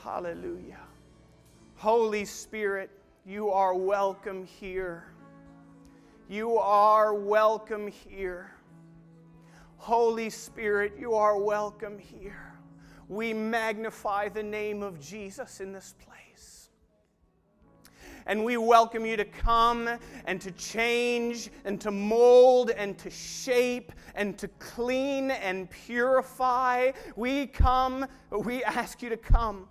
Hallelujah. Holy Spirit, you are welcome here. You are welcome here. Holy Spirit, you are welcome here. We magnify the name of Jesus in this place. And we welcome you to come and to change and to mold and to shape and to clean and purify. We ask you to come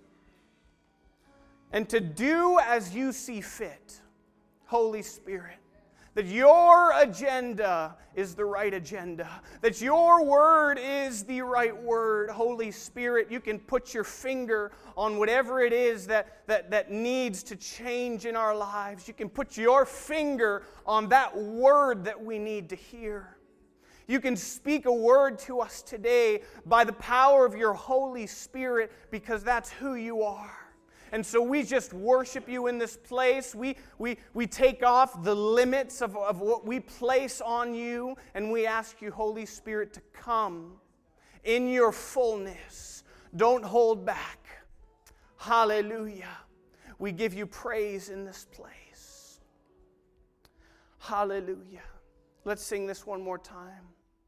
and to do as you see fit, Holy Spirit. That your agenda is the right agenda. That your word is the right word. Holy Spirit, you can put your finger on whatever it is that needs to change in our lives. You can put your finger on that word that we need to hear. You can speak a word to us today by the power of your Holy Spirit, because that's who you are. And so we just worship you in this place. We take off the limits of what we place on you, and we ask you, Holy Spirit, to come in your fullness. Don't hold back. Hallelujah. We give you praise in this place. Hallelujah. Let's sing this one more time.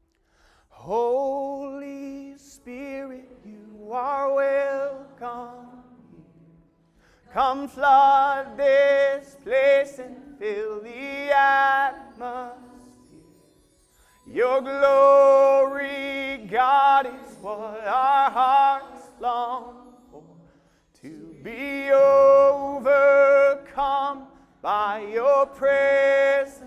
Holy Spirit, you are welcome. Come flood this place and fill the atmosphere. Your glory, God, is what our hearts long for. To be overcome by your presence,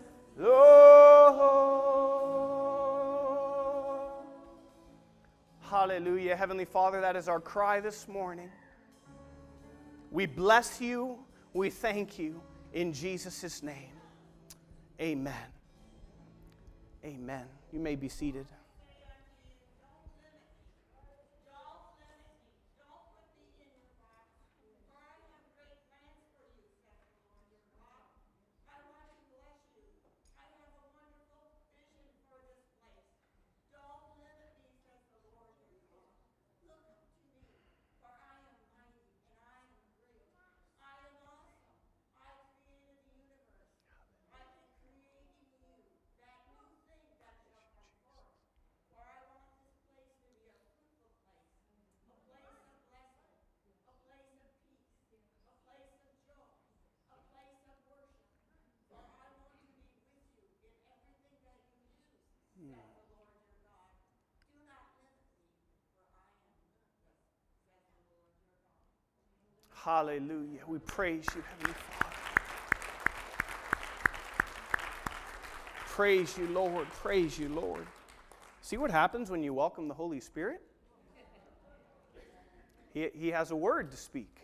Lord. Hallelujah. Heavenly Father, that is our cry this morning. We bless you. We thank you in Jesus' name. Amen. Amen. You may be seated. Hallelujah. We praise you, Heavenly Father. Praise you, Lord. Praise you, Lord. See what happens when you welcome the Holy Spirit? He has a word to speak.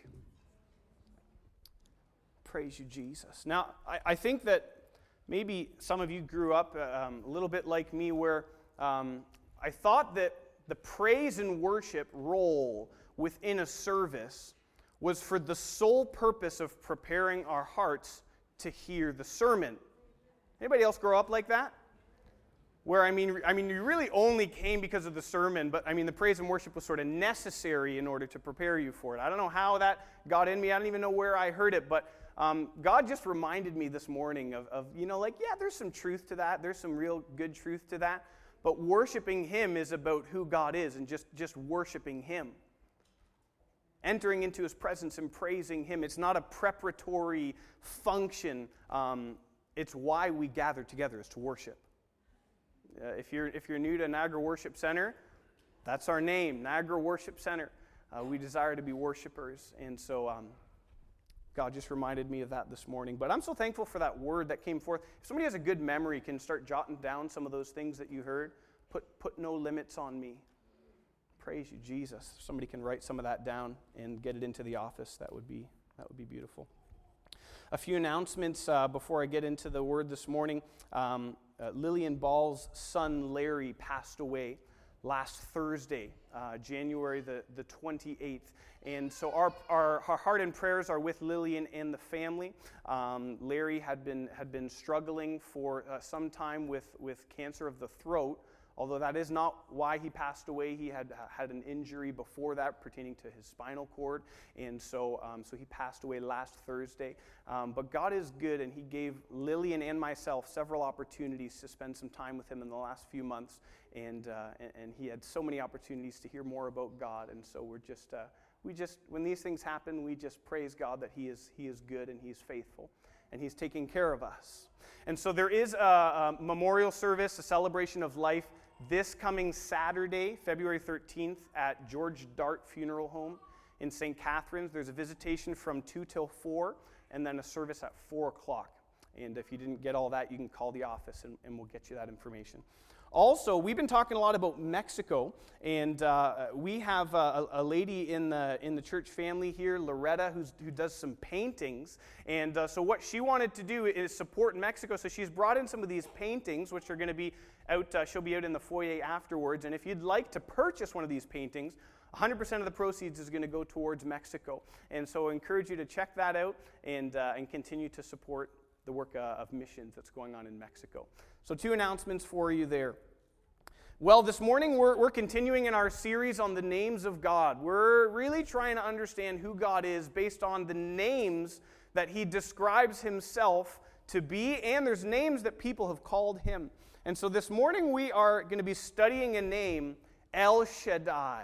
Praise you, Jesus. Now, I think that maybe some of you grew up a little bit like me, where I thought that the praise and worship role within a service was for the sole purpose of preparing our hearts to hear the sermon. Anybody else grow up like that? Where, I mean, you really only came because of the sermon, but the praise and worship was sort of necessary in order to prepare you for it. I don't know how that got in me. I don't even know where I heard it, but God just reminded me this morning of there's some truth to that. There's some real good truth to that. But worshiping Him is about who God is and just worshiping Him. Entering into His presence and praising Him. It's not a preparatory function. It's why we gather together, is to worship. If you're new to Niagara Worship Center, that's our name, Niagara Worship Center. We desire to be worshipers, and so God just reminded me of that this morning. But I'm so thankful for that word that came forth. If somebody has a good memory, can start jotting down some of those things that you heard. Put no limits on me. Praise you, Jesus. If somebody can write some of that down and get it into the office, that would be beautiful. A few announcements before I get into the word this morning. Lillian Ball's son Larry passed away last Thursday, January the 28th. And so our heart and prayers are with Lillian and the family. Larry had been struggling for some time with cancer of the throat, although that is not why he passed away. He had an injury before that pertaining to his spinal cord, and so he passed away last Thursday. But God is good, and he gave Lillian and myself several opportunities to spend some time with him in the last few months, and he had so many opportunities to hear more about God, and so we just when these things happen, we just praise God that he is good and he's faithful, and he's taking care of us. And so there is a memorial service, a celebration of life, this coming Saturday, February 13th, at George Dart Funeral Home in St. Catharines. There's a visitation from 2 till 4, and then a service at 4 o'clock. And if you didn't get all that, you can call the office, and we'll get you that information. Also, we've been talking a lot about Mexico, and we have a lady in the church family here, Loretta, who does some paintings. And so what she wanted to do is support Mexico. So she's brought in some of these paintings, which are going to be out. She'll be out in the foyer afterwards. And if you'd like to purchase one of these paintings, 100% of the proceeds is going to go towards Mexico. And so I encourage you to check that out and continue to support the work of missions that's going on in Mexico. So 2 announcements for you there. Well, this morning we're continuing in our series on the names of God. We're really trying to understand who God is based on the names that he describes himself to be, and there's names that people have called him. And so this morning we are going to be studying a name, El Shaddai.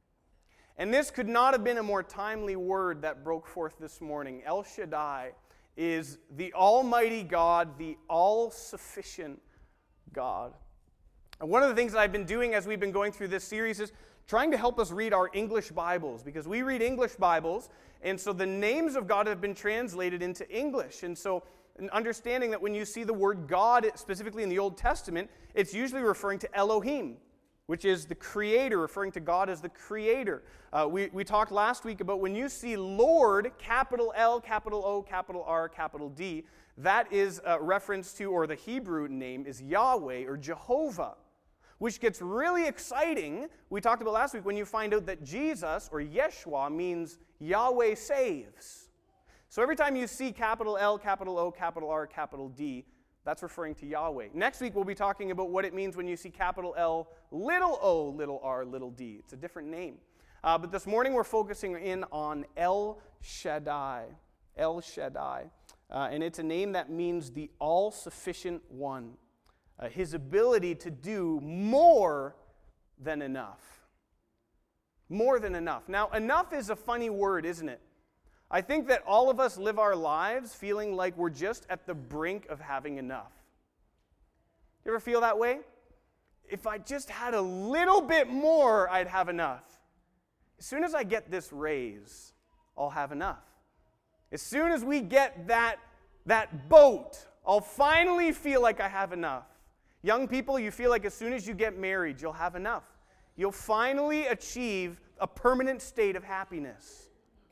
And this could not have been a more timely word that broke forth this morning. El Shaddai is the Almighty God, the all-sufficient God. And one of the things that I've been doing as we've been going through this series is trying to help us read our English Bibles, because we read English Bibles, and so the names of God have been translated into English. And so understanding that when you see the word God, specifically in the Old Testament, it's usually referring to Elohim, which is the creator, referring to God as the creator. We talked last week about when you see Lord, capital L, capital O, capital R, capital D, that is a reference to, or the Hebrew name is Yahweh or Jehovah, which gets really exciting. We talked about last week when you find out that Jesus, or Yeshua, means Yahweh saves. So every time you see capital L, capital O, capital R, capital D, that's referring to Yahweh. Next week, we'll be talking about what it means when you see capital L, little o, little r, little d. It's a different name. But this morning, we're focusing in on El Shaddai. El Shaddai. And it's a name that means the all-sufficient one. His ability to do more than enough. More than enough. Now, enough is a funny word, isn't it? I think that all of us live our lives feeling like we're just at the brink of having enough. You ever feel that way? If I just had a little bit more, I'd have enough. As soon as I get this raise, I'll have enough. As soon as we get that boat, I'll finally feel like I have enough. Young people, you feel like as soon as you get married, you'll have enough. You'll finally achieve a permanent state of happiness.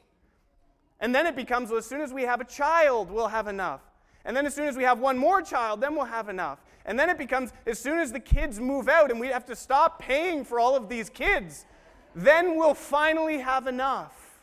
And then it becomes, well, as soon as we have a child, we'll have enough. And then as soon as we have one more child, then we'll have enough. And then it becomes, as soon as the kids move out and we have to stop paying for all of these kids, then we'll finally have enough.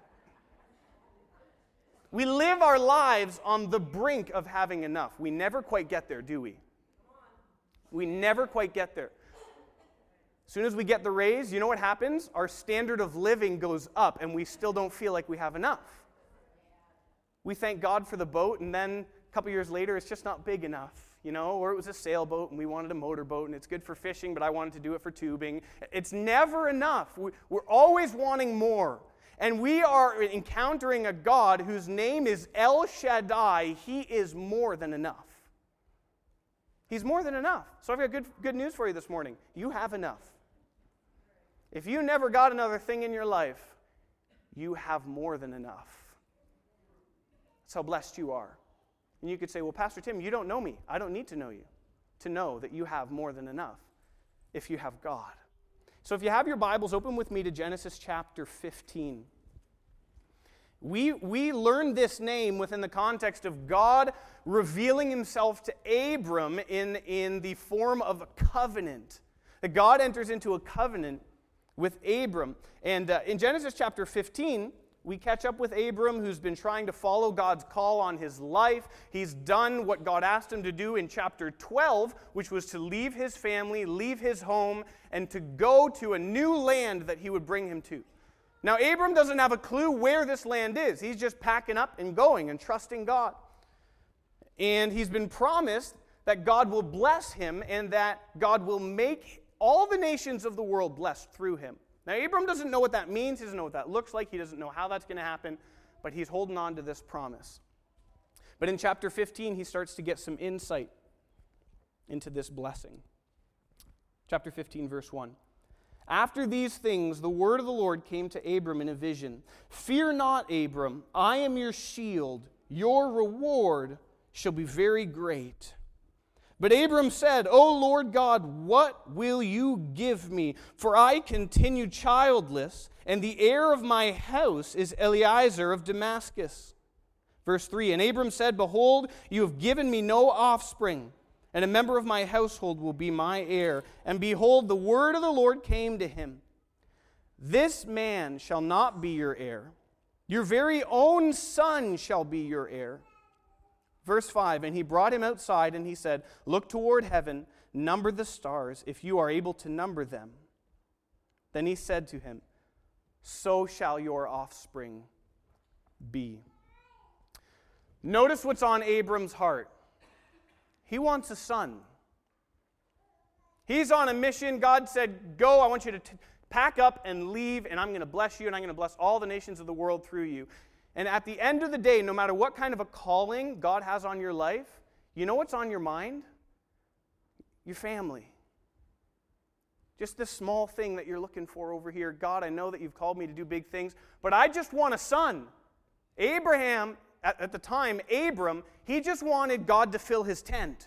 We live our lives on the brink of having enough. We never quite get there, do we? We never quite get there. As soon as we get the raise, you know what happens? Our standard of living goes up, and we still don't feel like we have enough. We thank God for the boat, and then a couple years later, it's just not big enough, you know, or it was a sailboat, and we wanted a motorboat, and it's good for fishing, but I wanted to do it for tubing. It's never enough. We're always wanting more. And we are encountering a God whose name is El Shaddai. He is more than enough. He's more than enough. So I've got good news for you this morning. You have enough. If you never got another thing in your life, you have more than enough. That's how blessed you are. And you could say, well, Pastor Tim, you don't know me. I don't need to know you to know that you have more than enough if you have God. So if you have your Bibles, open with me to Genesis chapter 15. We learned this name within the context of God revealing himself to Abram in the form of a covenant. That God enters into a covenant with Abram. And in Genesis chapter 15, we catch up with Abram, who's been trying to follow God's call on his life. He's done what God asked him to do in chapter 12, which was to leave his family, leave his home, and to go to a new land that he would bring him to. Now, Abram doesn't have a clue where this land is. He's just packing up and going and trusting God. And he's been promised that God will bless him and that God will make all the nations of the world blessed through him. Now, Abram doesn't know what that means. He doesn't know what that looks like. He doesn't know how that's going to happen, but he's holding on to this promise. But in chapter 15, he starts to get some insight into this blessing. Chapter 15, verse 1. After these things, the word of the Lord came to Abram in a vision. Fear not, Abram, I am your shield. Your reward shall be very great. But Abram said, O Lord God, what will you give me? For I continue childless, and the heir of my house is Eliezer of Damascus. Verse 3, and Abram said, Behold, you have given me no offspring, and a member of my household will be my heir. And behold, the word of the Lord came to him. This man shall not be your heir. Your very own son shall be your heir. Verse 5, and he brought him outside, and he said, Look toward heaven, number the stars, if you are able to number them. Then he said to him, So shall your offspring be. Notice what's on Abram's heart. He wants a son. He's on a mission. God said, Go, I want you to pack up and leave, and I'm going to bless you, and I'm going to bless all the nations of the world through you. And at the end of the day, no matter what kind of a calling God has on your life, you know what's on your mind? Your family. Just this small thing that you're looking for over here. God, I know that you've called me to do big things, but I just want a son. Abraham, at the time, Abram, he just wanted God to fill his tent.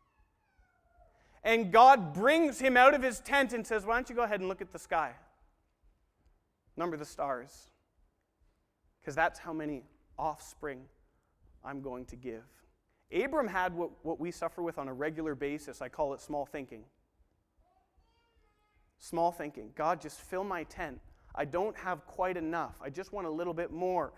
And God brings him out of his tent and says, Why don't you go ahead and look at the sky? Number the stars. Because that's how many offspring I'm going to give. Abram had what we suffer with on a regular basis. I call it small thinking. Small thinking. God, just fill my tent. I don't have quite enough. I just want a little bit more.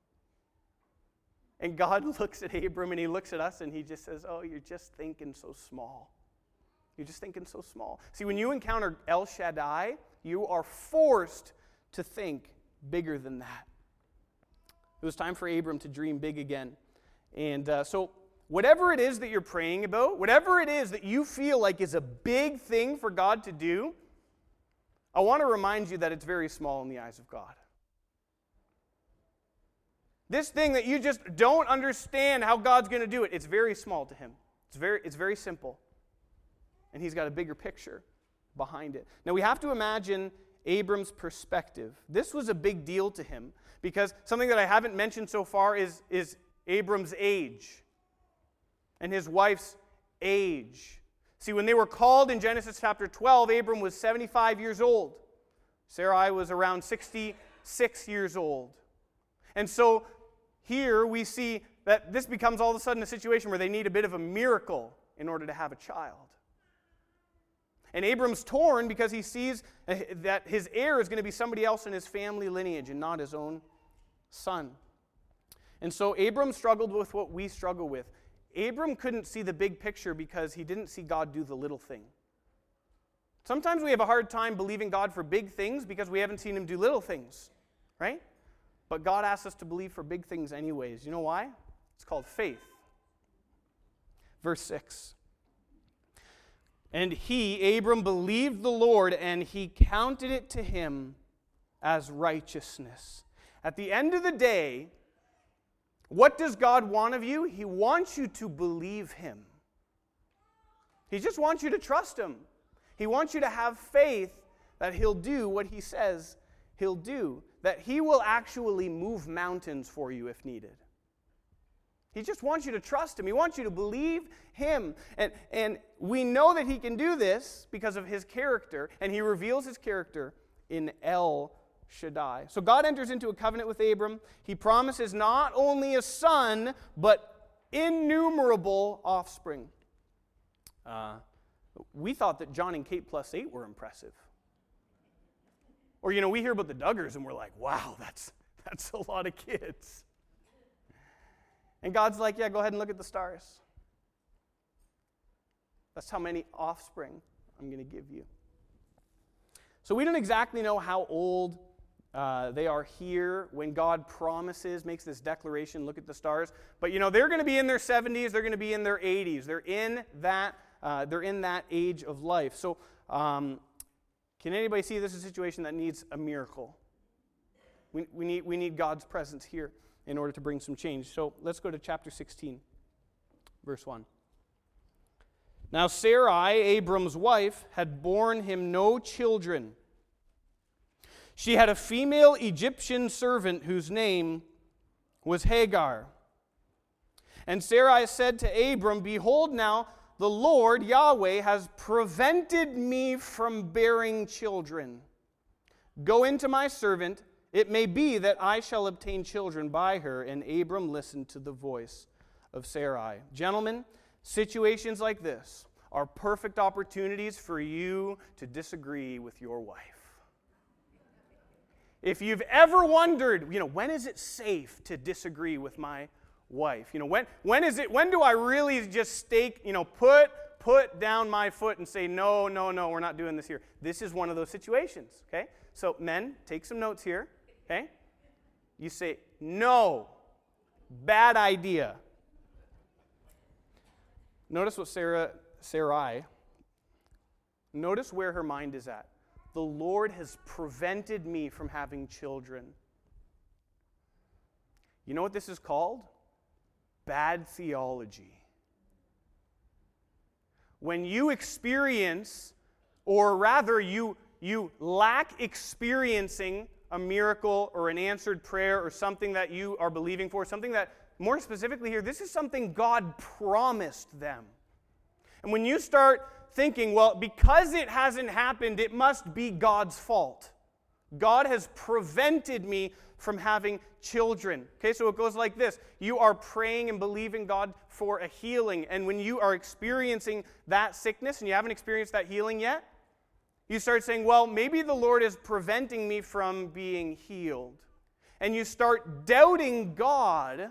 And God looks at Abram and he looks at us and he just says, Oh, you're just thinking so small. You're just thinking so small. See, when you encounter El Shaddai, you are forced to think bigger than that. It was time for Abram to dream big again. And so whatever it is that you're praying about, whatever it is that you feel like is a big thing for God to do, I want to remind you that it's very small in the eyes of God. This thing that you just don't understand how God's going to do it, it's very small to him. It's very simple. And he's got a bigger picture behind it. Now we have to imagine Abram's perspective. This was a big deal to him because something that I haven't mentioned so far is Abram's age and his wife's age. See, when they were called in Genesis chapter 12, Abram was 75 years old. Sarai was around 66 years old. And so here we see that this becomes all of a sudden a situation where they need a bit of a miracle in order to have a child. And Abram's torn because he sees that his heir is going to be somebody else in his family lineage and not his own son. And so Abram struggled with what we struggle with. Abram couldn't see the big picture because he didn't see God do the little thing. Sometimes we have a hard time believing God for big things because we haven't seen him do little things, right? But God asks us to believe for big things anyways. You know why? It's called faith. Verse 6. And he, Abram, believed the Lord, and he counted it to him as righteousness. At the end of the day, what does God want of you? He wants you to believe him. He just wants you to trust him. He wants you to have faith that he'll do what he says he'll do, that he will actually move mountains for you if needed. He just wants you to trust him. He wants you to believe him. And we know that he can do this because of his character, and he reveals his character in El Shaddai. So God enters into a covenant with Abram. He promises not only a son, but innumerable offspring. We thought that John and Kate plus 8 were impressive. Or, we hear about the Duggars and we're like, wow, That's a lot of kids. And God's like, yeah, go ahead and look at the stars. That's how many offspring I'm going to give you. So we don't exactly know how old they are here when God makes this declaration, look at the stars. But they're going to be in their 70s, they're going to be in their 80s. They're in that age of life. So can anybody see this is a situation that needs a miracle? We need God's presence here in order to bring some change. So let's go to chapter 16, verse 1. Now Sarai, Abram's wife, had borne him no children. She had a female Egyptian servant whose name was Hagar. And Sarai said to Abram, behold now, the Lord, Yahweh, has prevented me from bearing children. Go into my servant. It may be that I shall obtain children by her. And Abram listened to the voice of Sarai. Gentlemen, situations like this are perfect opportunities for you to disagree with your wife. If you've ever wondered, when is it safe to disagree with my wife? When do I really just put down my foot and say, no, we're not doing this here. This is one of those situations, okay? So men, take some notes here, okay? You say, no, bad idea. Notice what Sarai, notice where her mind is at. The Lord has prevented me from having children. You know what this is called? Bad theology. When you experience, or rather you lack experiencing a miracle or an answered prayer or something that you are believing for, something that, more specifically here, this is something God promised them. And when you start thinking, well, because it hasn't happened, it must be God's fault. God has prevented me from having children. Okay, so it goes like this. You are praying and believing God for a healing. And when you are experiencing that sickness and you haven't experienced that healing yet, you start saying, well, maybe the Lord is preventing me from being healed. And you start doubting God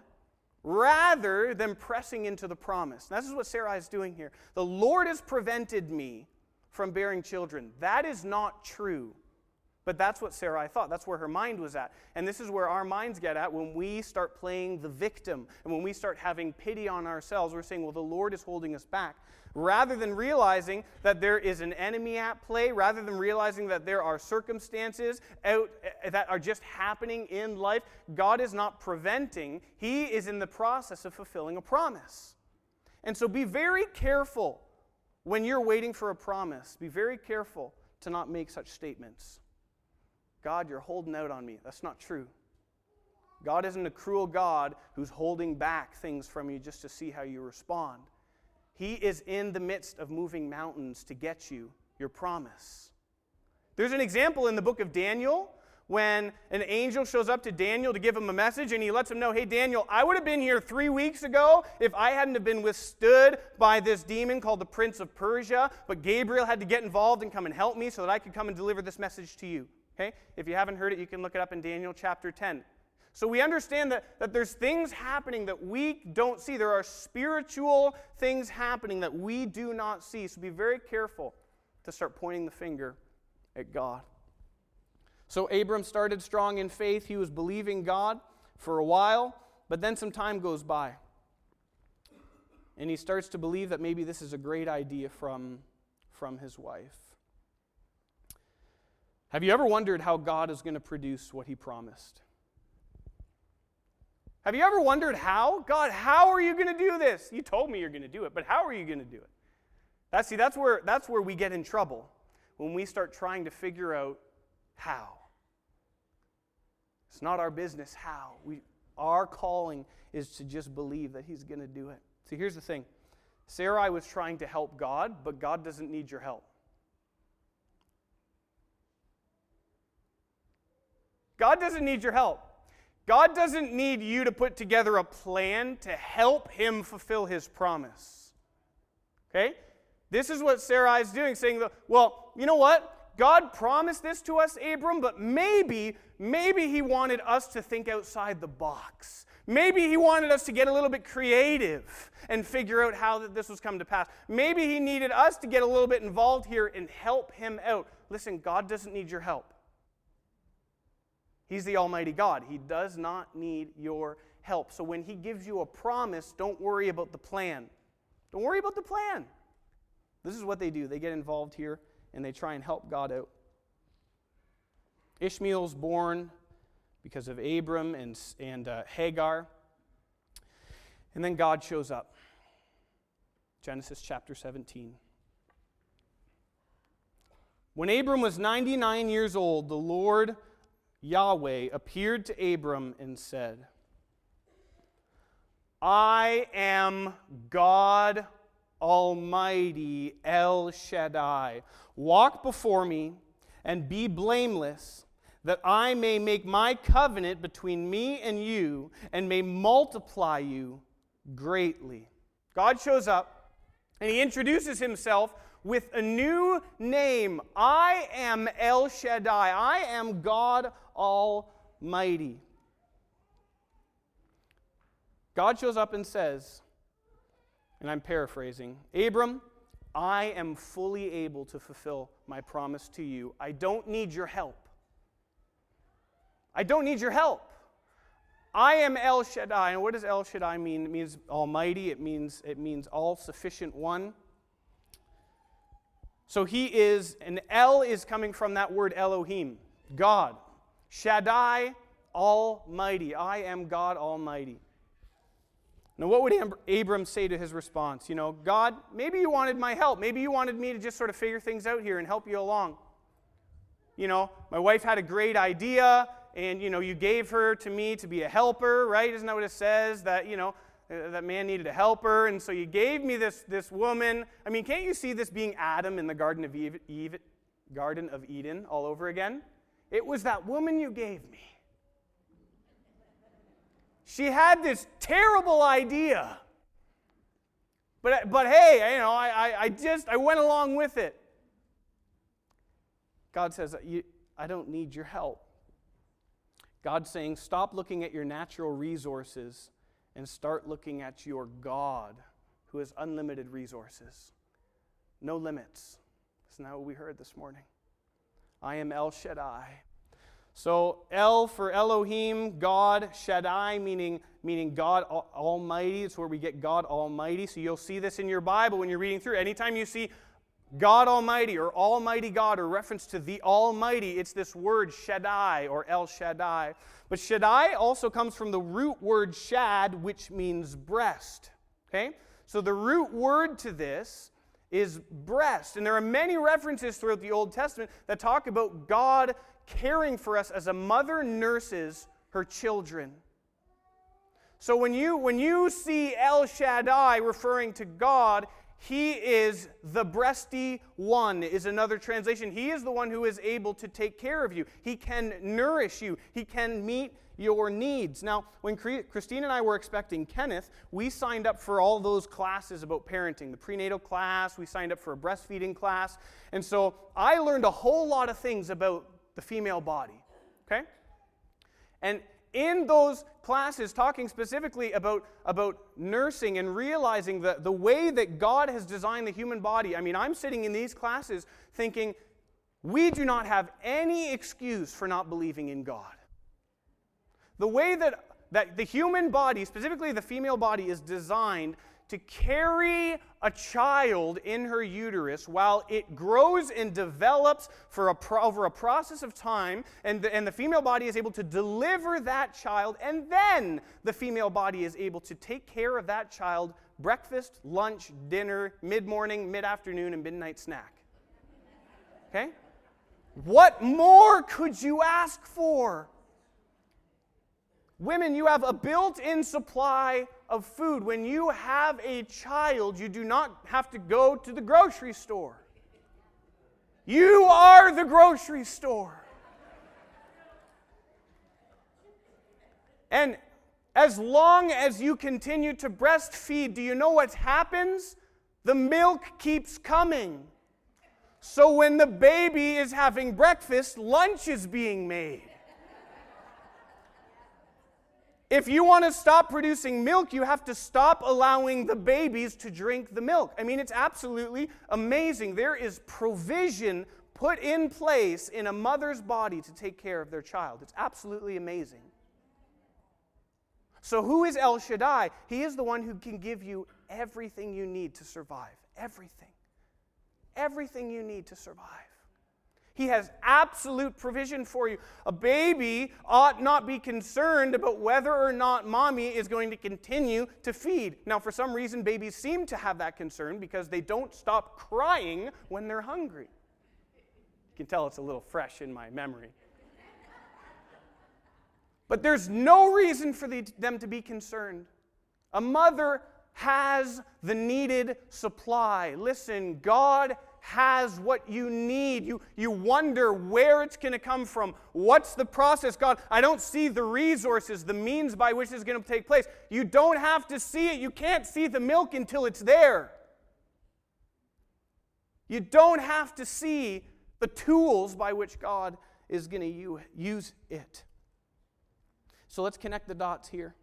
rather than pressing into the promise. And this is what Sarai is doing here. The Lord has prevented me from bearing children. That is not true. But that's what Sarai thought. That's where her mind was at. And this is where our minds get at when we start playing the victim. And when we start having pity on ourselves, we're saying, well, the Lord is holding us back. Rather than realizing that there is an enemy at play, rather than realizing that there are circumstances that are just happening in life, God is not preventing. He is in the process of fulfilling a promise. And so be very careful when you're waiting for a promise. Be very careful to not make such statements. God, you're holding out on me. That's not true. God isn't a cruel God who's holding back things from you just to see how you respond. He is in the midst of moving mountains to get you your promise. There's an example in the book of Daniel when an angel shows up to Daniel to give him a message, and he lets him know, hey, Daniel, I would have been here 3 weeks ago if I hadn't have been withstood by this demon called the Prince of Persia, but Gabriel had to get involved and come and help me so that I could come and deliver this message to you. Okay? If you haven't heard it, you can look it up in Daniel chapter 10. So we understand that there's things happening that we don't see. There are spiritual things happening that we do not see. So be very careful to start pointing the finger at God. So Abram started strong in faith. He was believing God for a while, but then some time goes by. And he starts to believe that maybe this is a great idea from his wife. Have you ever wondered how God is going to produce what he promised? Have you ever wondered how? God, how are you going to do this? You told me you're going to do it, but how are you going to do it? That's where we get in trouble, when we start trying to figure out how. It's not our business how. Our calling is to just believe that he's going to do it. See, here's the thing. Sarai was trying to help God, but God doesn't need your help. God doesn't need your help. God doesn't need you to put together a plan to help him fulfill his promise. Okay? This is what Sarai is doing, saying, well, you know what? God promised this to us, Abram, but maybe he wanted us to think outside the box. Maybe he wanted us to get a little bit creative and figure out how this was come to pass. Maybe he needed us to get a little bit involved here and help him out. Listen, God doesn't need your help. He's the Almighty God. He does not need your help. So when he gives you a promise, don't worry about the plan. Don't worry about the plan. This is what they do. They get involved here and they try and help God out. Ishmael's born because of Abram and Hagar. And then God shows up. Genesis chapter 17. When Abram was 99 years old, the Lord Yahweh appeared to Abram and said, I am God Almighty, El Shaddai. Walk before me and be blameless, that I may make my covenant between me and you and may multiply you greatly. God shows up and he introduces himself with a new name. I am El Shaddai. I am God Almighty. God shows up and says, and I'm paraphrasing, Abram, I am fully able to fulfill my promise to you. I don't need your help. I don't need your help. I am El Shaddai. And what does El Shaddai mean? It means almighty. It means all-sufficient one. So he is, and El is coming from that word Elohim, God. Shaddai, Almighty. I am God Almighty. Now, what would Abram say to his response? You know, God, maybe you wanted my help. Maybe you wanted me to just sort of figure things out here and help you along. You know, my wife had a great idea, and, you know, you gave her to me to be a helper, right? Isn't that what it says? That, you know, that man needed a helper, and so you gave me this woman. I mean, can't you see this being Adam in the Garden of Eden all over again? It was that woman you gave me. She had this terrible idea. But hey, you know, I went along with it. God says, I don't need your help. God's saying, stop looking at your natural resources and start looking at your God, who has unlimited resources. No limits. Isn't that what we heard this morning? I am El Shaddai. So El for Elohim, God, Shaddai meaning God Almighty. It's where we get God Almighty. So you'll see this in your Bible when you're reading through. Anytime you see God Almighty or Almighty God or reference to the Almighty, it's this word Shaddai or El Shaddai. But Shaddai also comes from the root word shad, which means breast. Okay? So the root word to this is breast. And there are many references throughout the Old Testament that talk about God caring for us as a mother nurses her children. So when you see El Shaddai referring to God, he is the breasty one, is another translation. He is the one who is able to take care of you. He can nourish you. He can meet your needs. Now, when Christine and I were expecting Kenneth, we signed up for all those classes about parenting. The prenatal class, we signed up for a breastfeeding class. And so I learned a whole lot of things about the female body. Okay? And in those classes, talking specifically about nursing and realizing the way that God has designed the human body, I mean, I'm sitting in these classes thinking, we do not have any excuse for not believing in God. The way that the human body, specifically the female body, is designed to carry a child in her uterus while it grows and develops over a process of time, and the female body is able to deliver that child, and then the female body is able to take care of that child breakfast, lunch, dinner, mid-morning, mid-afternoon, and midnight snack. Okay? What more could you ask for? Women, you have a built-in supply of food. When you have a child, you do not have to go to the grocery store. You are the grocery store. And as long as you continue to breastfeed, do you know what happens? The milk keeps coming. So when the baby is having breakfast, lunch is being made. If you want to stop producing milk, you have to stop allowing the babies to drink the milk. I mean, it's absolutely amazing. There is provision put in place in a mother's body to take care of their child. It's absolutely amazing. So who is El Shaddai? He is the one who can give you everything you need to survive. Everything. Everything you need to survive. He has absolute provision for you. A baby ought not be concerned about whether or not mommy is going to continue to feed. Now, for some reason, babies seem to have that concern because they don't stop crying when they're hungry. You can tell it's a little fresh in my memory. But there's no reason for them to be concerned. A mother has the needed supply. Listen, God has what you need. You wonder where it's going to come from. What's the process? God, I don't see the resources, the means by which it's going to take place. You don't have to see it. You can't see the milk until it's there. You don't have to see the tools by which God is going to use it. So let's connect the dots here.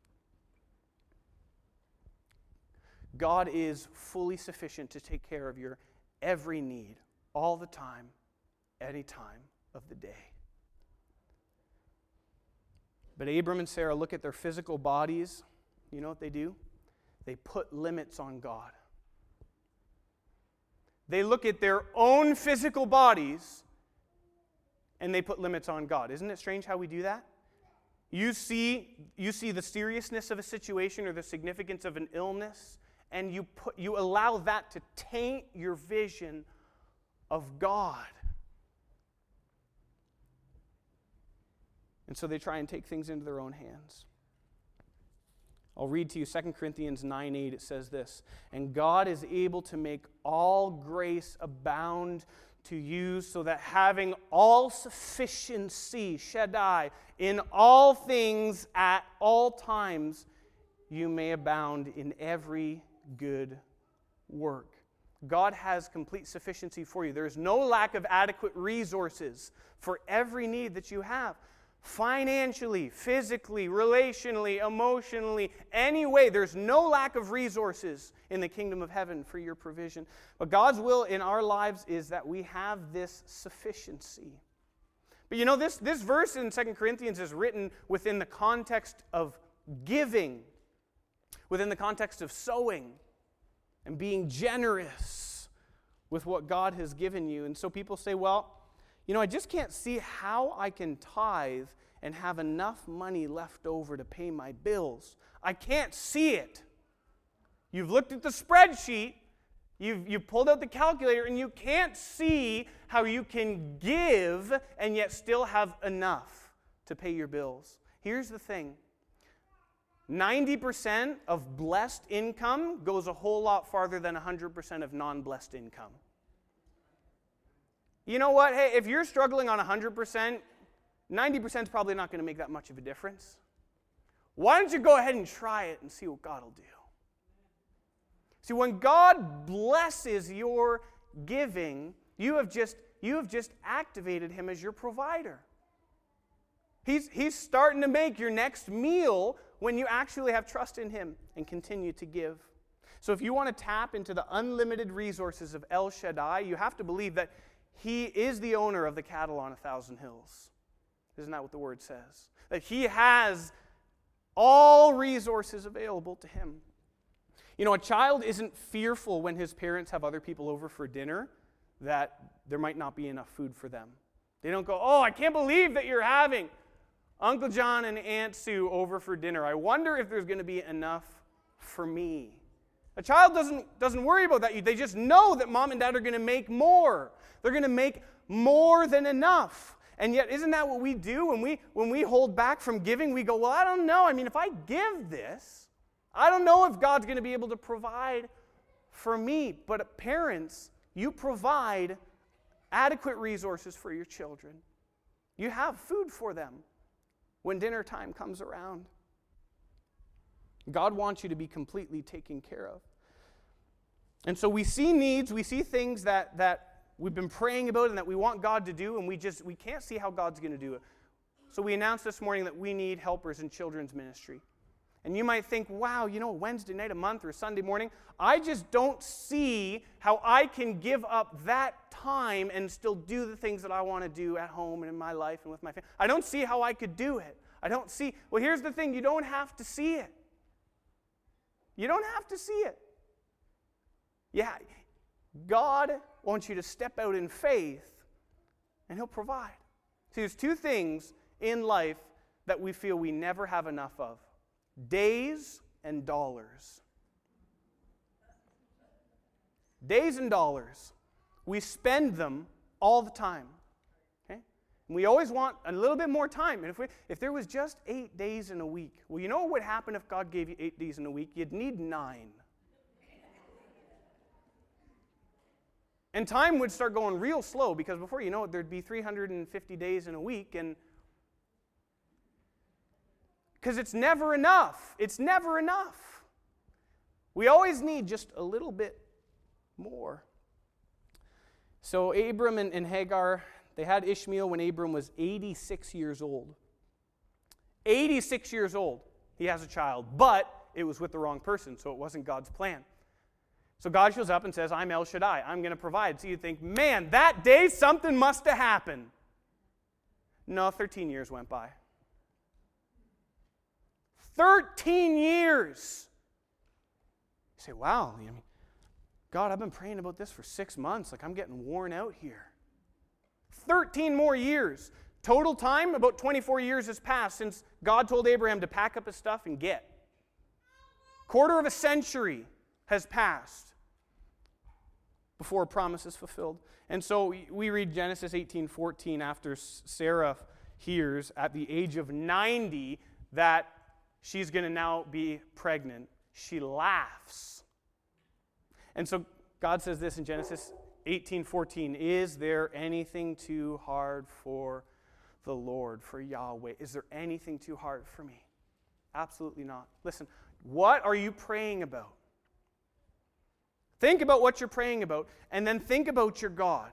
God is fully sufficient to take care of your every need, all the time, any time of the day. But Abram and Sarah look at their physical bodies. You know what they do? They put limits on God. They look at their own physical bodies and they put limits on God. Isn't it strange how we do that? You see the seriousness of a situation or the significance of an illness, and you allow that to taint your vision of God. And so they try and take things into their own hands. I'll read to you 2 Corinthians 9:8. It says this, "And God is able to make all grace abound to you, so that having all sufficiency, Shaddai, in all things at all times, you may abound in every good work." God has complete sufficiency for you. There is no lack of adequate resources for every need that you have. Financially, physically, relationally, emotionally, any way. There's no lack of resources in the kingdom of heaven for your provision. But God's will in our lives is that we have this sufficiency. But you know, this verse in 2 Corinthians is written within the context of giving, within the context of sowing and being generous with what God has given you. And so people say, well, you know, I just can't see how I can tithe and have enough money left over to pay my bills. I can't see it. You've looked at the spreadsheet, you've pulled out the calculator, and you can't see how you can give and yet still have enough to pay your bills. Here's the thing. 90% of blessed income goes a whole lot farther than 100% of non-blessed income. You know what? Hey, if you're struggling on 100%, 90% is probably not going to make that much of a difference. Why don't you go ahead and try it and see what God will do? See, when God blesses your giving, you have just activated Him as your provider. He's starting to make your next meal when you actually have trust in Him and continue to give. So if you want to tap into the unlimited resources of El Shaddai, you have to believe that He is the owner of the cattle on 1,000 hills. Isn't that what the Word says? That He has all resources available to Him. You know, a child isn't fearful when his parents have other people over for dinner that there might not be enough food for them. They don't go, oh, I can't believe that you're having Uncle John and Aunt Sue over for dinner. I wonder if there's going to be enough for me. A child doesn't worry about that. They just know that mom and dad are going to make more. They're going to make more than enough. And yet, isn't that what we do when we hold back from giving? We go, well, I don't know. I mean, if I give this, I don't know if God's going to be able to provide for me. But parents, you provide adequate resources for your children. You have food for them when dinner time comes around. God wants you to be completely taken care of. And so we see needs, we see things that we've been praying about and that we want God to do, and we can't see how God's going to do it. So we announced this morning that we need helpers in children's ministry. And you might think, wow, Wednesday night a month or Sunday morning, I just don't see how I can give up that time and still do the things that I want to do at home and in my life and with my family. I don't see how I could do it. Well, here's the thing, you don't have to see it. You don't have to see it. Yeah, God wants you to step out in faith, and He'll provide. See, there's two things in life that we feel we never have enough of: days and dollars. Days and dollars. We spend them all the time. Okay? And we always want a little bit more time. And if there was just 8 days in a week, well, you know what would happen if God gave you 8 days in a week? You'd need 9. And time would start going real slow, because before you know it, there'd be 350 days in a week, and because it's never enough. It's never enough. We always need just a little bit more. So Abram and Hagar, they had Ishmael when Abram was 86 years old. 86 years old, he has a child, but it was with the wrong person, so it wasn't God's plan. So God shows up and says, I'm El Shaddai. I'm going to provide. So you think, man, that day something must have happened. No, 13 years went by. 13 years. You say, wow, God, I've been praying about this for 6 months. I'm getting worn out here. 13 more years. Total time, about 24 years has passed since God told Abraham to pack up his stuff and get. Quarter of a century has passed before a promise is fulfilled. And so we read Genesis 18:14 after Sarah hears at the age of 90 that she's going to now be pregnant. She laughs. And so God says this in Genesis 18:14, is there anything too hard for the Lord, for Yahweh? Is there anything too hard for me? Absolutely not. Listen, what are you praying about? Think about what you're praying about, and then think about your God.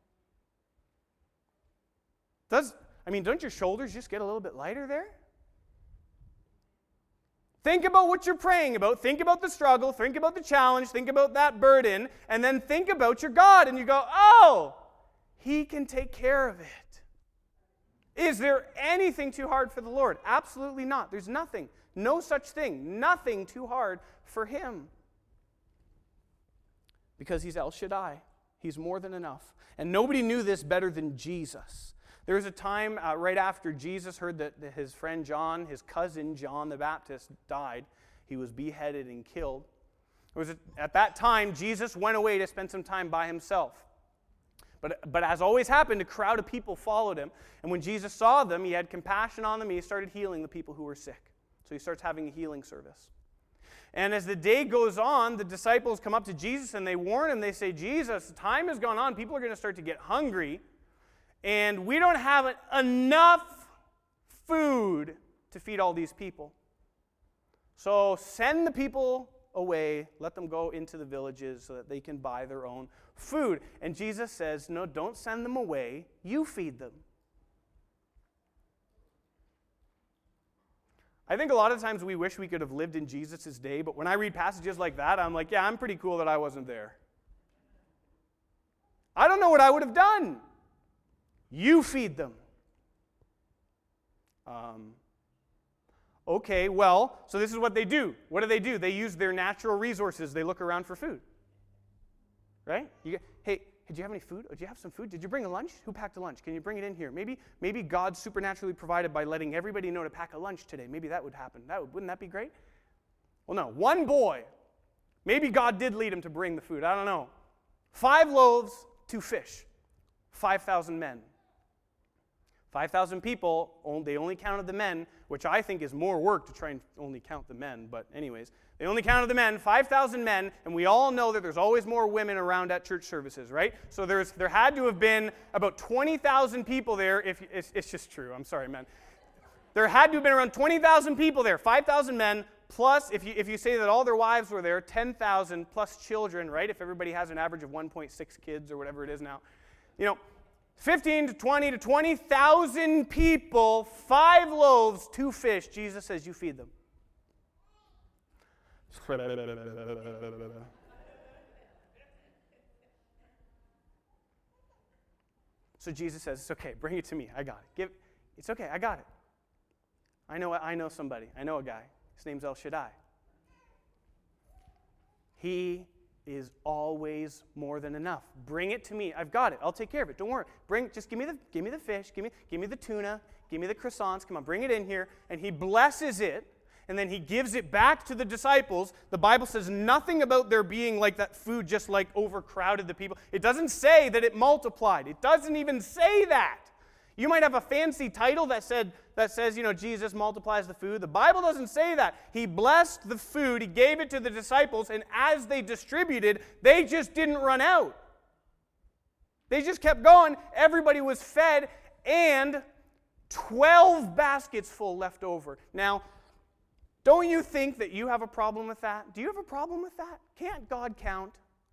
Don't your shoulders just get a little bit lighter there? Think about what you're praying about. Think about the struggle. Think about the challenge. Think about that burden. And then think about your God, and you go, oh, He can take care of it. Is there anything too hard for the Lord? Absolutely not. There's nothing. No such thing. Nothing too hard for Him. Because He's El Shaddai. He's more than enough. And nobody knew this better than Jesus. There was a time right after Jesus heard that his friend John, his cousin John the Baptist, died. He was beheaded and killed. At that time, Jesus went away to spend some time by Himself. But as always happened, a crowd of people followed Him. And when Jesus saw them, He had compassion on them. He started healing the people who were sick. So He starts having a healing service. And as the day goes on, the disciples come up to Jesus and they warn Him. They say, Jesus, time has gone on. People are going to start to get hungry. And we don't have enough food to feed all these people. So send the people away. Let them go into the villages so that they can buy their own food. And Jesus says, no, don't send them away. You feed them. I think a lot of times we wish we could have lived in Jesus' day, but when I read passages like that, I'm like, yeah, I'm pretty cool that I wasn't there. I don't know what I would have done. You feed them. Okay, well, so this is what they do. What do? They use their natural resources. They look around for food. Right? Hey, do you have any food? Do you have some food? Did you bring a lunch? Who packed a lunch? Can you bring it in here? Maybe God supernaturally provided by letting everybody know to pack a lunch today. Maybe that would happen. Wouldn't that be great? Well, no. One boy. Maybe God did lead him to bring the food. I don't know. 5 loaves, 2 fish. 5,000 men. 5,000 people, they only counted the men, which I think is more work to try and only count the men. But anyways, they only counted the men, 5,000 men, and we all know that there's always more women around at church services, right? So there had to have been about 20,000 people there. It's just true. I'm sorry, man. There had to have been around 20,000 people there, 5,000 men plus, if you say that all their wives were there, 10,000 plus children, right? If everybody has an average of 1.6 kids or whatever it is now, 15 to 20 to 20,000 people, 5 loaves, 2 fish. Jesus says, you feed them. So Jesus says, it's okay, bring it to me. I got it. It's okay, I got it. I know somebody. I know a guy. His name's El Shaddai. He is always more than enough. Bring it to me. I've got it. I'll take care of it. Don't worry. Just give me the fish. Give me the tuna. Give me the croissants. Come on, bring it in here. And he blesses it, and then he gives it back to the disciples. The Bible says nothing about there being like that food just like overcrowded the people. It doesn't say that it multiplied. It doesn't even say that. You might have a fancy title that says, Jesus multiplies the food. The Bible doesn't say that. He blessed the food. He gave it to the disciples, and as they distributed, they just didn't run out. They just kept going. Everybody was fed, and 12 baskets full left over. Now, don't you think that you have a problem with that? Do you have a problem with that? Can't God count?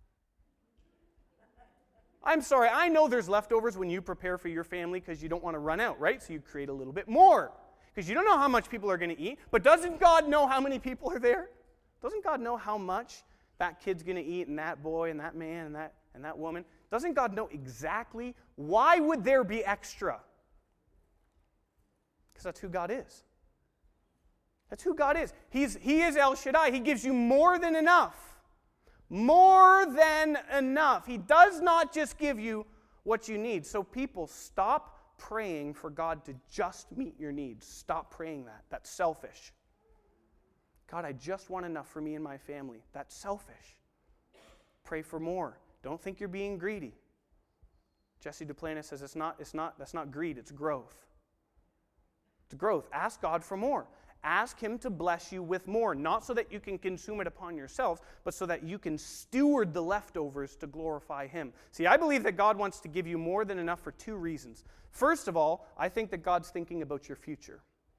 I'm sorry, I know there's leftovers when you prepare for your family because you don't want to run out, right? So you create a little bit more because you don't know how much people are going to eat. But doesn't God know how many people are there? Doesn't God know how much that kid's going to eat, and that boy and that man and that woman? Doesn't God know exactly? Why would there be extra? Because that's who God is. That's who God is. He is El Shaddai. He gives you more than enough. More than enough. He does not just give you what you need. So people, stop praying for God to just meet your needs. Stop praying that. That's selfish. God, I just want enough for me and my family. That's selfish. Pray for more. Don't think you're being greedy. Jesse Duplantis says that's not greed, it's growth. It's growth. Ask God for more. Ask Him to bless you with more, not so that you can consume it upon yourselves, but so that you can steward the leftovers to glorify Him. See, I believe that God wants to give you more than enough for 2 reasons. First of all, I think that God's thinking about your future.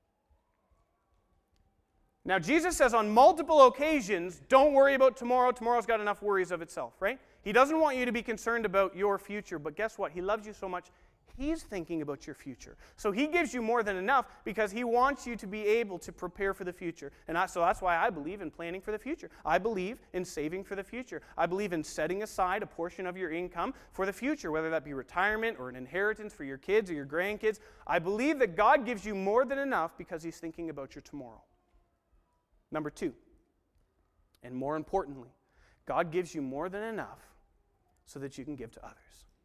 Now, Jesus says on multiple occasions, don't worry about tomorrow. Tomorrow's got enough worries of itself, right? He doesn't want you to be concerned about your future, but guess what? He loves you so much, He's thinking about your future. So He gives you more than enough because He wants you to be able to prepare for the future. And so that's why I believe in planning for the future. I believe in saving for the future. I believe in setting aside a portion of your income for the future, whether that be retirement or an inheritance for your kids or your grandkids. I believe that God gives you more than enough because He's thinking about your tomorrow. Number 2, and more importantly, God gives you more than enough so that you can give to others.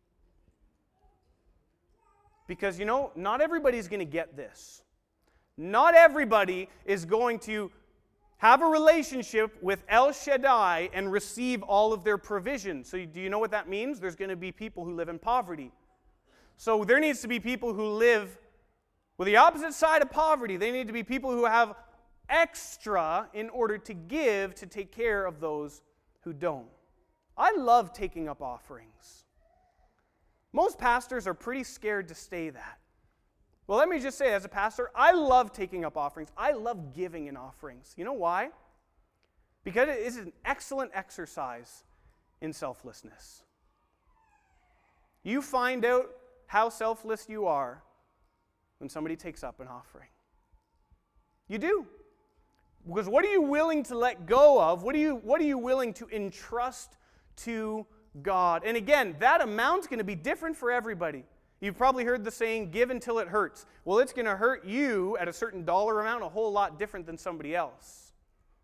Because, not everybody's going to get this. Not everybody is going to have a relationship with El Shaddai and receive all of their provision. So do you know what that means? There's going to be people who live in poverty. So there needs to be people who live with the opposite side of poverty. They need to be people who have extra in order to give to take care of those who don't. I love taking up offerings. Most pastors are pretty scared to say that. Well, let me just say, as a pastor, I love taking up offerings. I love giving in offerings. You know why? Because it is an excellent exercise in selflessness. You find out how selfless you are when somebody takes up an offering. You do. Because what are you willing to let go of? What are you willing to entrust to God? And again, that amount's going to be different for everybody. You've probably heard the saying, give until it hurts. Well, it's going to hurt you at a certain dollar amount a whole lot different than somebody else.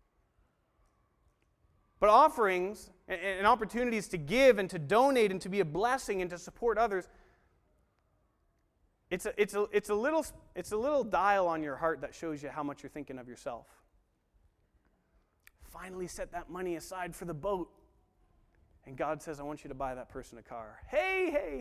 But offerings and opportunities to give and to donate and to be a blessing and to support others, it's a little dial on your heart that shows you how much you're thinking of yourself. Finally set that money aside for the boat. And God says, I want you to buy that person a car. Hey.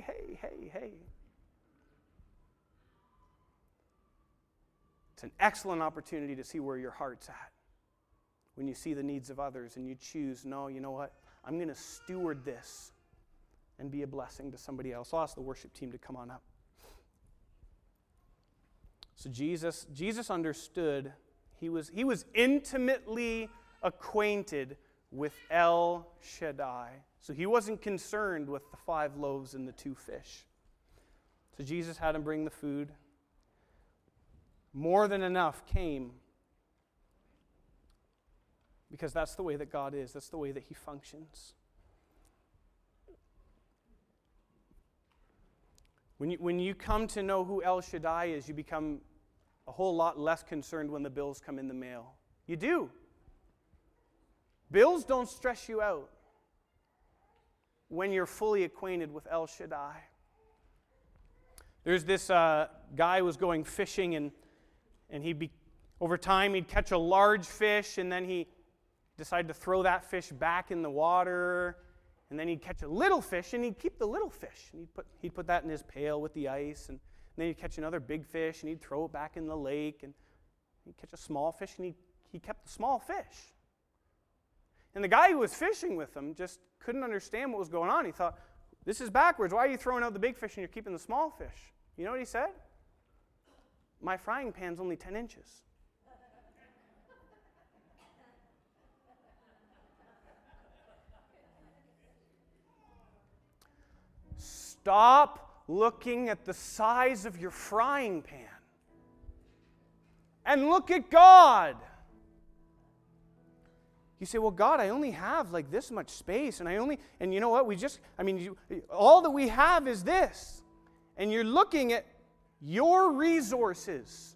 It's an excellent opportunity to see where your heart's at. When you see the needs of others and you choose, no, you know what? I'm going to steward this and be a blessing to somebody else. I'll ask the worship team to come on up. So Jesus understood He was intimately acquainted with El Shaddai. So he wasn't concerned with the 5 loaves and the 2 fish. So Jesus had him bring the food. More than enough came, because that's the way that God is. That's the way that he functions. When you come to know who El Shaddai is, you become a whole lot less concerned when the bills come in the mail. You do. Bills don't stress you out when you're fully acquainted with El Shaddai. There's this guy who was going fishing, and over time he'd catch a large fish, and then he decided to throw that fish back in the water, and then he'd catch a little fish, and he'd keep the little fish, and he'd put that in his pail with the ice, and then he'd catch another big fish, and he'd throw it back in the lake, and he'd catch a small fish, and he kept the small fish. And the guy who was fishing with him just couldn't understand what was going on. He thought, this is backwards. Why are you throwing out the big fish and you're keeping the small fish? You know what he said? My frying pan's only 10 inches. Stop looking at the size of your frying pan and look at God. You say, well, God, I only have like this much space, and you know what? All that we have is this. And you're looking at your resources.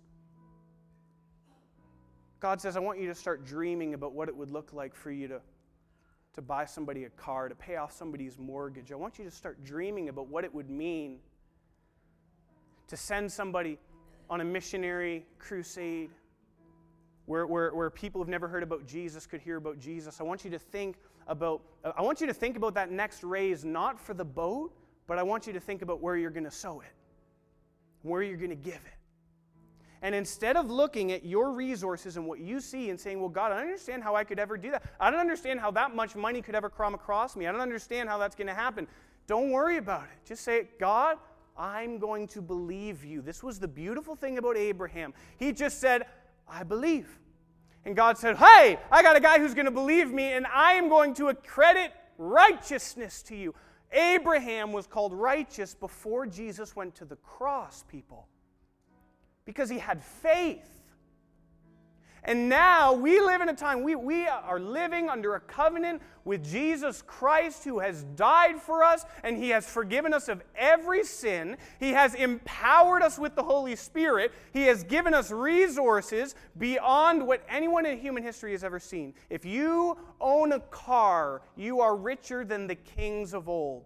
God says, I want you to start dreaming about what it would look like for you to buy somebody a car, to pay off somebody's mortgage. I want you to start dreaming about what it would mean to send somebody on a missionary crusade where people who've never heard about Jesus could hear about Jesus. I want you to think about that next raise, not for the boat, but I want you to think about where you're going to sow it, where you're going to give it. And instead of looking at your resources and what you see and saying, well, God, I don't understand how I could ever do that. I don't understand how that much money could ever come across me. I don't understand how that's going to happen. Don't worry about it. Just say, God, I'm going to believe you. This was the beautiful thing about Abraham. He just said, I believe. And God said, hey, I got a guy who's going to believe me, and I am going to accredit righteousness to you. Abraham was called righteous before Jesus went to the cross, people, because he had faith. And now we live in a time, we are living under a covenant with Jesus Christ, who has died for us, and he has forgiven us of every sin. He has empowered us with the Holy Spirit. He has given us resources beyond what anyone in human history has ever seen. If you own a car, you are richer than the kings of old.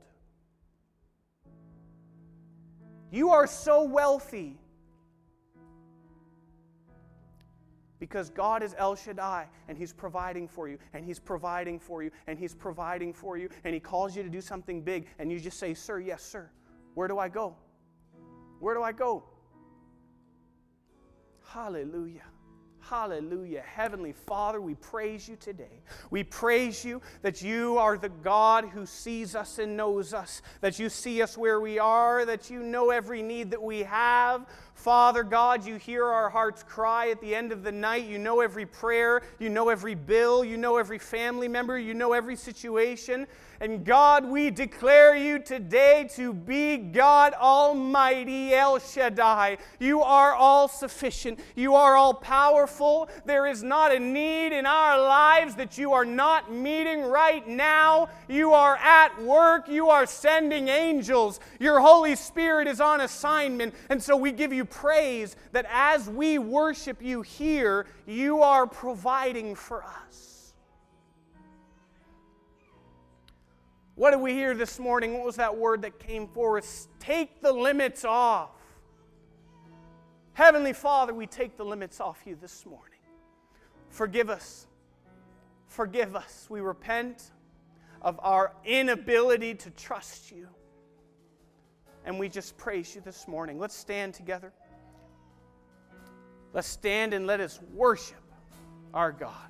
You are so wealthy because God is El Shaddai, and he's providing for you, and he's providing for you, and he's providing for you, and he calls you to do something big, and you just say, sir, yes, sir. Where do I go? Where do I go? Hallelujah. Hallelujah. Heavenly Father, we praise you today. We praise you that you are the God who sees us and knows us, that you see us where we are, that you know every need that we have. Father God, you hear our hearts cry at the end of the night. You know every prayer. You know every bill. You know every family member. You know every situation. And God, we declare you today to be God Almighty, El Shaddai. You are all sufficient. You are all powerful. There is not a need in our lives that you are not meeting right now. You are at work. You are sending angels. Your Holy Spirit is on assignment. And so we give you praise that as we worship you here, you are providing for us. What did we hear this morning? What was that word that came for us? Take the limits off. Heavenly Father, we take the limits off you this morning. Forgive us. Forgive us. We repent of our inability to trust you. And we just praise you this morning. Let's stand together. Let's stand and let us worship our God.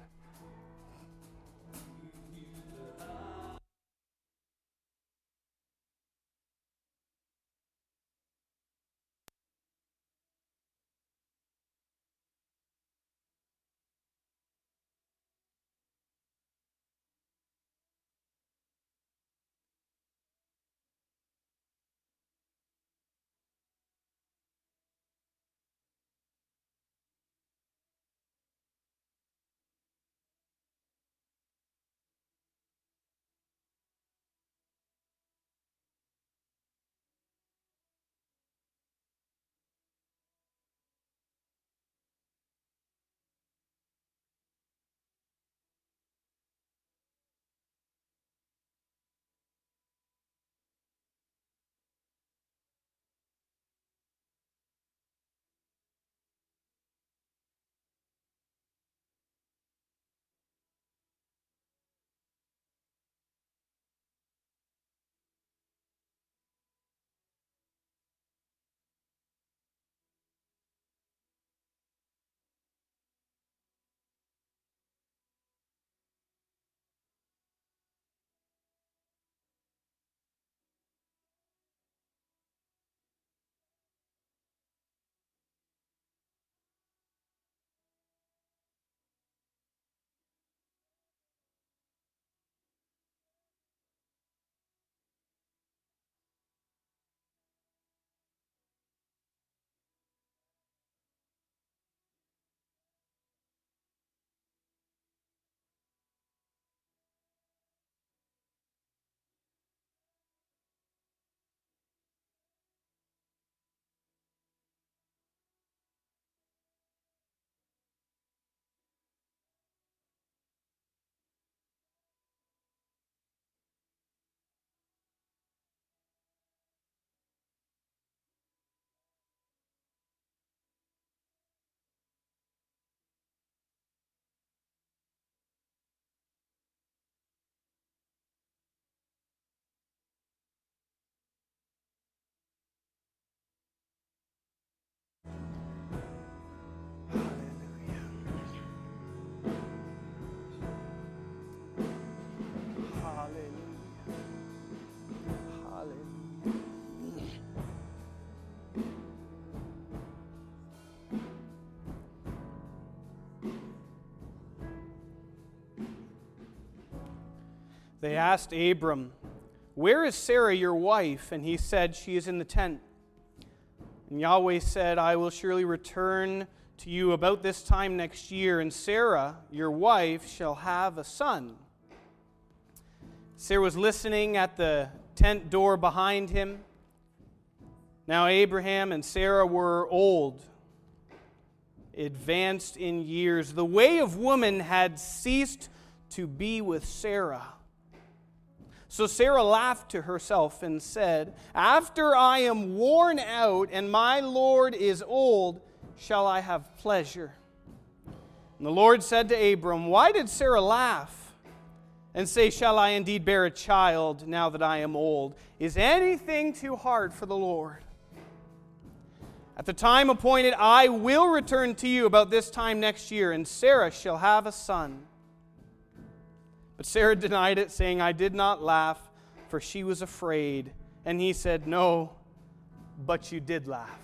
They asked Abram, "Where is Sarah your wife?" And he said, "She is in the tent." And Yahweh said, "I will surely return to you about this time next year, and Sarah, your wife, shall have a son." Sarah was listening at the tent door behind him. Now Abraham and Sarah were old, advanced in years. The way of woman had ceased to be with Sarah. So Sarah laughed to herself and said, "After I am worn out and my Lord is old, shall I have pleasure?" And the Lord said to Abram, "Why did Sarah laugh and say, 'Shall I indeed bear a child now that I am old?' Is anything too hard for the Lord?" At the time appointed, I will return to you about this time next year, and Sarah shall have a son. But Sarah denied it, saying, "I did not laugh, for she was afraid." And he said, "No, but you did laugh."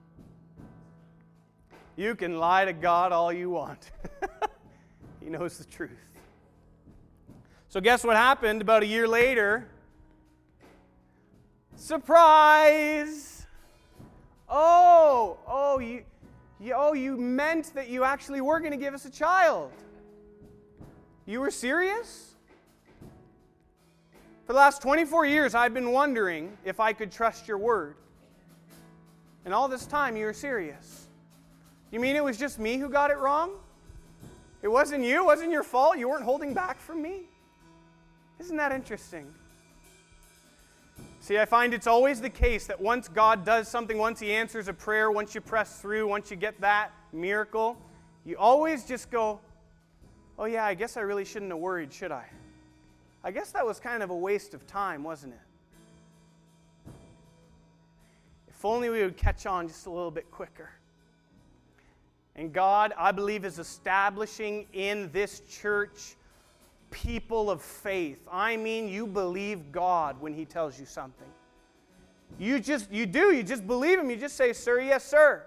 You can lie to God all you want. He knows the truth. So guess what happened about a year later? Surprise! You meant that you actually were going to give us a child. You were serious? For the last 24 years, I've been wondering if I could trust your word. And all this time, you were serious. You mean it was just me who got it wrong? It wasn't you? It wasn't your fault? You weren't holding back from me? Isn't that interesting? See, I find it's always the case that once God does something, once He answers a prayer, once you press through, once you get that miracle, you always just go, "Oh yeah, I guess I really shouldn't have worried, should I? I guess that was kind of a waste of time, wasn't it?" If only we would catch on just a little bit quicker. And God, I believe, is establishing in this church people of faith. I mean, you believe God when He tells you something. You just believe Him. You just say, "Sir, yes, sir."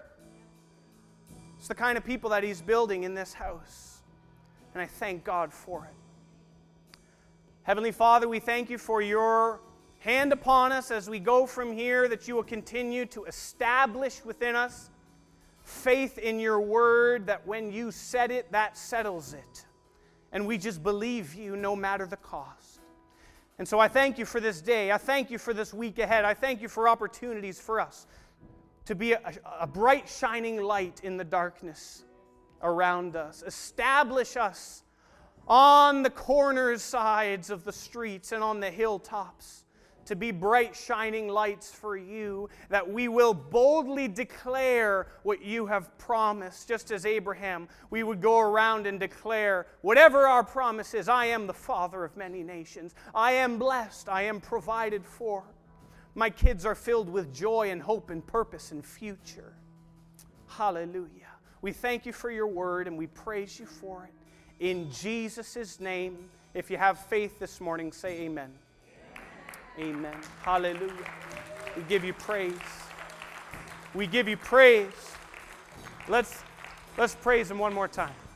It's the kind of people that He's building in this house. And I thank God for it. Heavenly Father, we thank you for your hand upon us as we go from here, that you will continue to establish within us faith in your word, that when you said it, that settles it. And we just believe you no matter the cost. And so I thank you for this day. I thank you for this week ahead. I thank you for opportunities for us to be a bright, shining light in the darkness around us. Establish us on the corner sides of the streets and on the hilltops to be bright, shining lights for you, that we will boldly declare what you have promised. Just as Abraham, we would go around and declare whatever our promise is. I am the father of many nations. I am blessed. I am provided for. My kids are filled with joy and hope and purpose and future. Hallelujah. We thank you for your word and we praise you for it. In Jesus' name, if you have faith this morning, say amen. Amen. Hallelujah. We give you praise. We give you praise. Let's praise Him one more time.